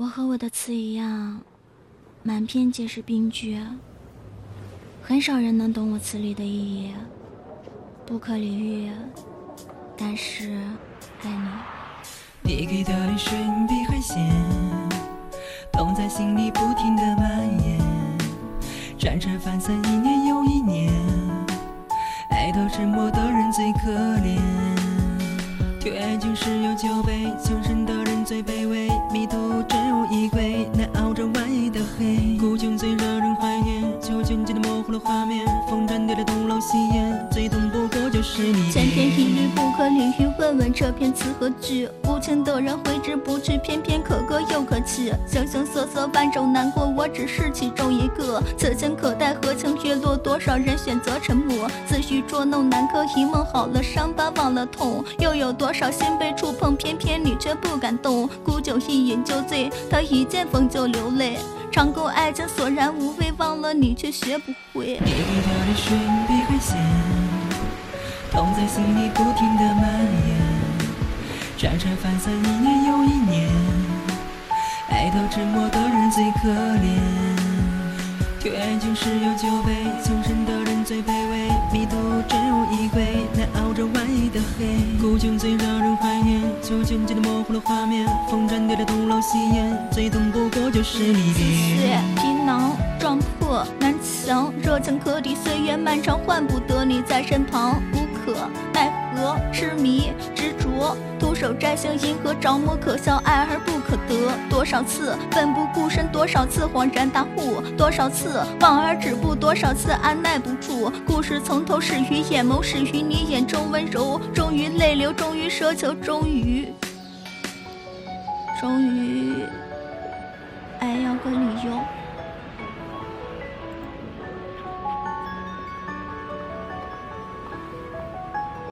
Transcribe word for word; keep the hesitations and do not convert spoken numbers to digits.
我和我的词一样，满篇皆是病句，很少人能懂我词里的意义，不可理喻，但是爱你。 你给的泪水比海鲜，痛在心里不停地蔓延，辗转反侧一年又一年，爱到沉默的人最可怜。对爱情十有九悲，穷深的人最卑微，迷途只有一归，难熬着万一的黑。孤穷最让人怀念，就渐渐地模糊了画面，风转跌的东楼西檐，最痛不过就是你。 千篇一律不可理喻，问问这篇词何句？无情的人挥之不去，偏偏可歌又可泣。形形色色万种难过，我只是其中一个。此情可待何情月落，多少人选择沉默。自诩捉弄南柯一梦，好了伤疤忘了痛。又有多少心被触碰，偏偏你却不敢动。古酒一饮就醉，他一见风就流泪。尝够爱情索然无味，忘了你却学不会。 你给的泪水比海鲜，痛在心里不停地蔓延，辗转反侧一年又一年，爱到沉默的人最可怜。对爱情十有九悲，穷深的人最卑微，迷途只有一归，难熬着万一的黑。孤穷最让人怀念，就渐渐地模糊了画面，风转跌的东楼西檐，最痛不过就是离别。 血皮囊撞破南墙，热情可抵岁月漫长，换不得你在身旁。无可奈何，痴迷执着，徒手摘星银河，着魔可笑，爱而不可得。多少次奋不顾身，多少次恍然大悟，多少次望而止步，多少次按耐不住。故事从头始于眼眸，始于你眼中温柔，终于泪流，终于奢求，终于终于